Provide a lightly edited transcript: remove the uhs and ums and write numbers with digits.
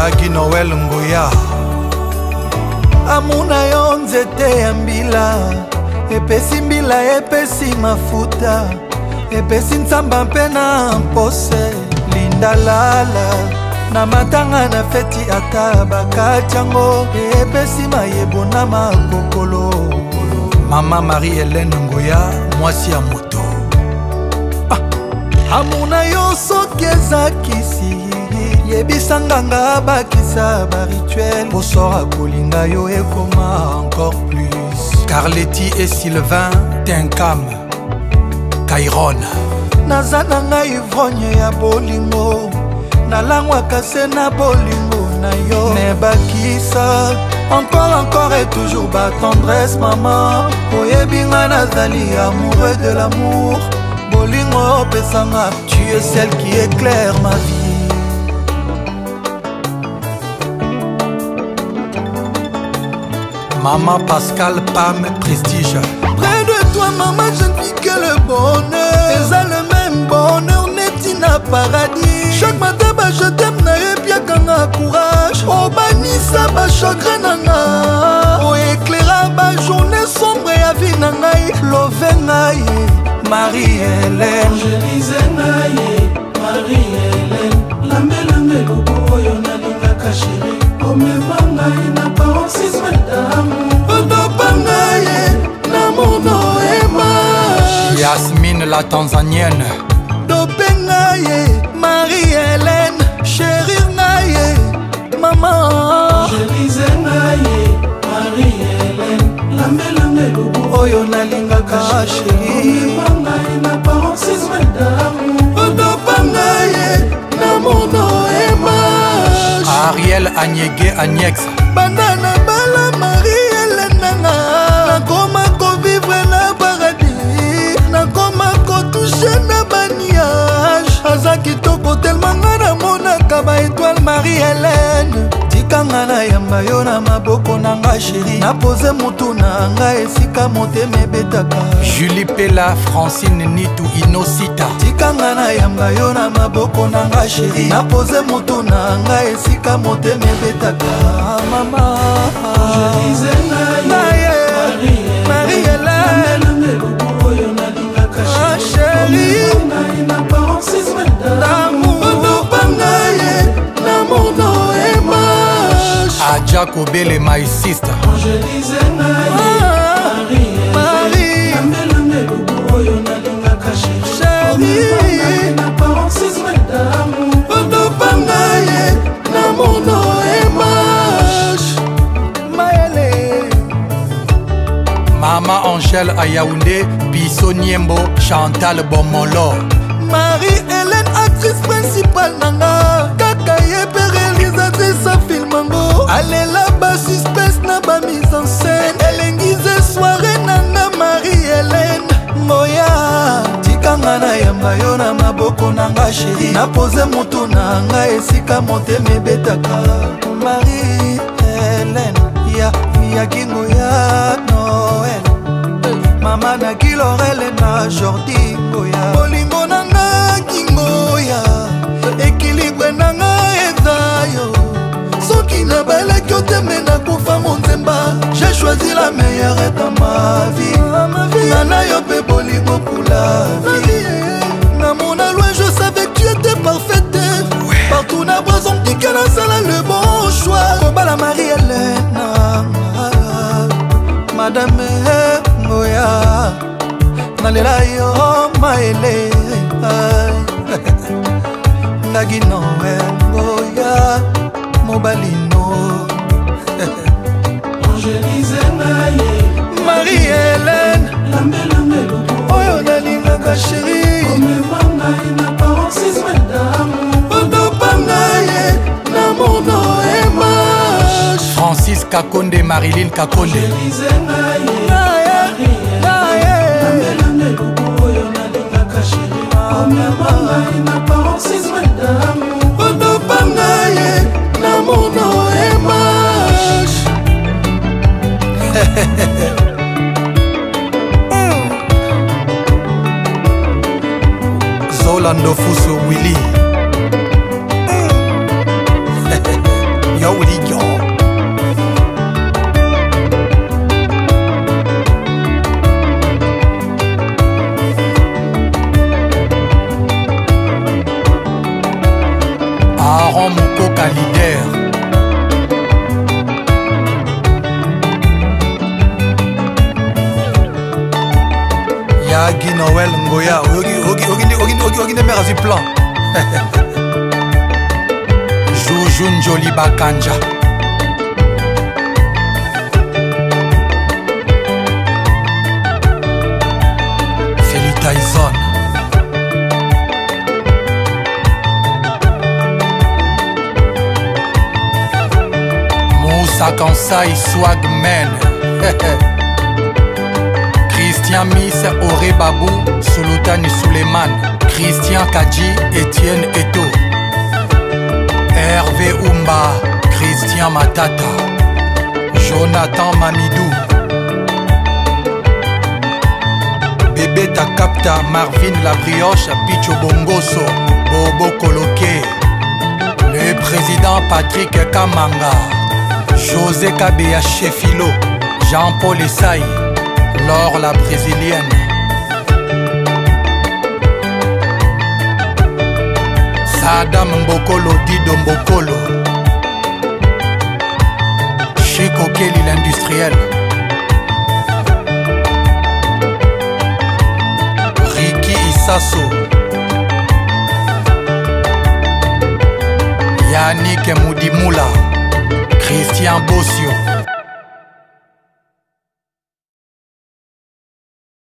Ndagi Noel Ngoya amuna yo nzete ya mbila epesi mbila epesi mafuta epesi nzamba mpe na mpose linda lala na matanga na feti ata bakatiango epesi mayebo na makokolo. Mama Marie-Hélène Ngoya mwasi ya moto amuna yo soki ezakisi yebisanganga bakisa barituel bosora kolinga yo ekoma encore plus. Carletti et Sylvain Tenkam Kairon naza na ngai ivrogne ya bolingo nalangwaka se na bolingo na yo nebakisa encore et toujours ba tendresse maman oyebinga nazali amoureux de l'amour bolingo opesanga tu es celle qui éclaire ma vie. Maman Pascal Pam Prestige. Près de toi maman je ne vis que le bonheur. Eza le même bonheur neti na paradis. Chaque matin ba je t'aime na epiakanga courage. Obanisa ba chagrin nanga. O éclaira ba journée sombre ya vie na ngai. Love ngai Marie-Hélène. Angélise ngai Marie-Hélène. Lambelange lobo oyo nalingaka chérie. Omema ngai na paroxysme d'amour. Otopa ngai na mono ema. Yasmine la Tanzanienne. Dope ngai Marie-Hélène. Chérie ngai maman. Angélise ngai Marie-Hélène. Lambelange lobo oyo nalingaka chérie. Omema ngai na paroxysme d'amour. Otopa ngai na mono ema. Ariel Anyege Agnex. Banana bala Marie-Hélène nanga. Nakoma kovivre na paradis. Nakoma kotouche na baniage. Aza kitoko tellement nga namonaka ba étoile Marie-Hélène. Tikanga na yamba yo na maboko nanga chérie. Napose mutu na nga esika motema ebetaka. Julie Pella Francine Nitu Inosita. Tikanga na yamba yo na maboko nanga chérie. Napose mutu na nga esika motema ebetaka. Mama Angélise ngai Marie-Hélène. Chérie na paroxysme d'amour. Otopa ngai na mono ema. Adja Kobele my sister. Angélise ngai Marie Lambelange lobo oyo nalingaka chérie. chérie Na paroxysme d'amour. Otopa ngai na mono ema. Maëlle Mama Angèle Ayaoundé Biso Niembo Chantal Bomolo. Marie-Hélène actrice principale nanga. Kaka yepe réalisatrice a filmango. Alela ba suspense na ba mise en scène. Elengize soirée nanga Marie-Hélène Ngoya. Tikanga na yamba yo na maboko nanga chérie. Napose mutu nanga esika motema ebetaka. Marie-Hélène ya Kingoya Noël. Mama na Kilorele na Jordi Ngoya. Bolingo nanga Kingoya. Équilibre nanga eza yo. Soki na balaki oteme na kufa monzemba. J'ai choisi la meilleure dans ma vie. Nana yo pe bolingo pour la vie. Na mon loin je savais que tu étais parfaite. Partout na bras on me dit qu'elle a sala le bon choix. Kobala Marie-Hélène Madame Ngoya. Nalela yo maele. Ndagi Noel Ngoya Mobalino. Angélise ngai Marie-Hélène Lambelange lobo oyo nalingaka chérie. Omema ngai na paroxysme d'amour. Otopa ngai na mono ema. Francis Kakonde Marilyn Kakonde. Angélise ngai Lambelange lobo oyo nalingaka chérie. Omema ngai na paroxysme d'amour. Otopa ngai na mono ema. Zola Ndofuso Willy. Raymond Mukoka leader. Yagi Noël Ngoya Ogi ne merazi plan. Joujou Njoli Bakanja. Feli Tyson. Moussa Kansai Swagman. Christian Miss Oré Babou Sultani Suleiman. Christian Kadji Etienne Eto. Hervé Oumba, Christian Matata, Jonathan Mamidou, Bébé Takapta, Marvin Labrioche, Picho Bongoso, Bobo Koloké, le président Patrick Kamanga, José Kabea Chefilo, Jean-Paul Essaï, Laure la brésilienne. Adam Mbokolo, Dido Mbokolo, Chico Kelly l'industriel, Ricky Issasso, Yannick Moudimoula, Christian Bossio.